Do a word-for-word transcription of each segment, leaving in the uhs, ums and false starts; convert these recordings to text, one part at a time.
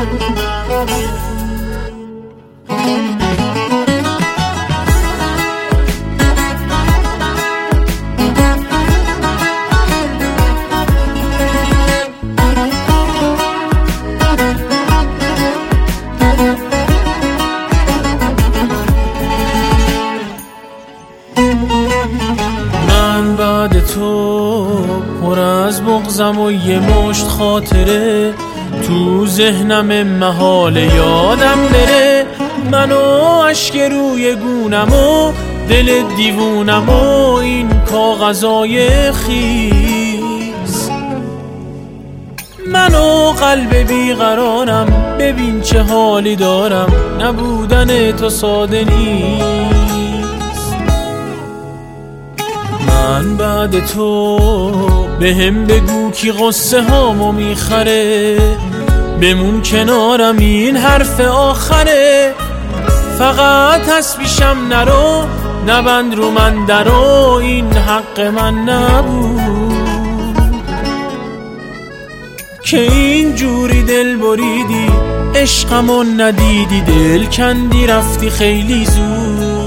من بعد تو پر از بغضم و یه مشت خاطره تو ذهنم محال یادم بره. من و اشک روی گونم و دل دیوونم و این کاغذای خیس، من و قلب بیقرارم ببین چه حالی دارم، نبودن تو ساده نیست. من بعد تو بهم بگو کی قصه هامو میخره، بمون کنارم این حرف آخره. فقط هست پیشم نرو، نبند رو من درو، این حق من نبود که اینجوری دل بریدی، عشقمو ندیدی، دل کندی رفتی خیلی زود.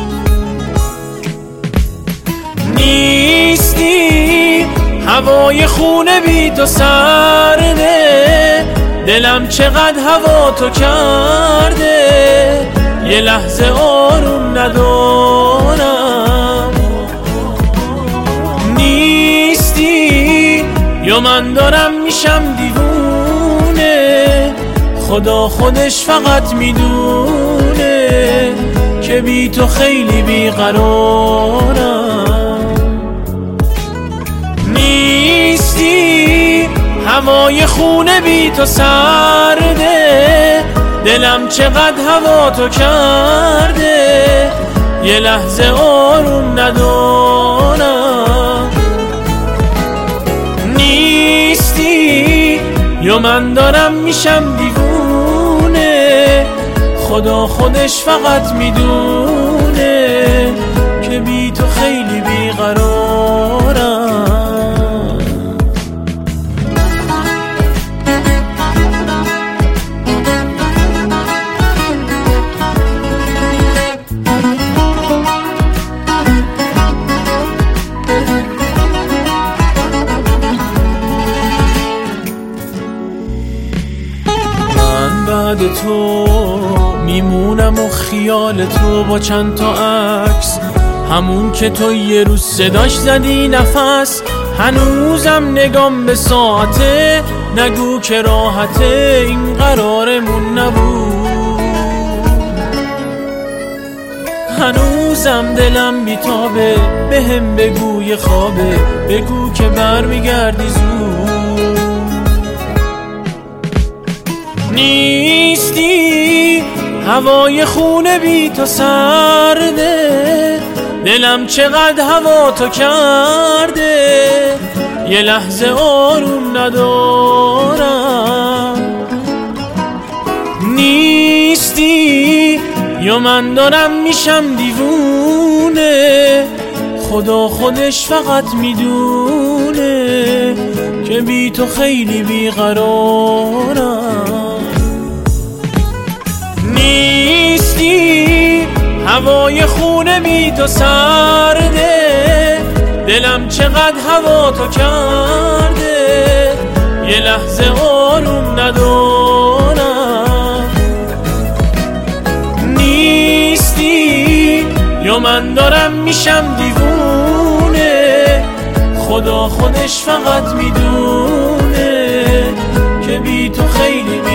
نیستی هوای خونه بی تو سرده، دلم چقدر هوا تو کرده، یه لحظه آروم ندارم. نیستی یا من دارم میشم دیوونه، خدا خودش فقط میدونه که بی تو خیلی بیقرارم. نیستی هوای خونه بی تو سرده، دلم چقدر هوا تو کرده، یه لحظه آروم ندارم. نیستی یا من دارم میشم دیوونه، خدا خودش فقط میدونه که بی تو خیلی بیقرارم. بعد تو میمونم و خیال تو با چند تا عکس، همون که تو یه روز صداش زدی نفس. هنوزم نگام به ساعته، نگو که راحته، این قرارمون نبود. هنوزم دلم بیتابه، بهم بگو یه خوابه، بگو که برمیگردی زود. نیستی هوای خونه بی تو سرده، دلم چقدر هوا تو کرده، یه لحظه آروم ندارم. نیستی یا من دارم میشم دیوونه، خدا خودش فقط میدونه که بی تو خیلی بیقرارم. نیستی هوای خونه بی تو سرده، دلم چقدر هوا تو کرده، یه لحظه آروم ندارم. نیستی یا من دارم میشم دیوونه، خدا خودش فقط میدونه که بی تو خیلی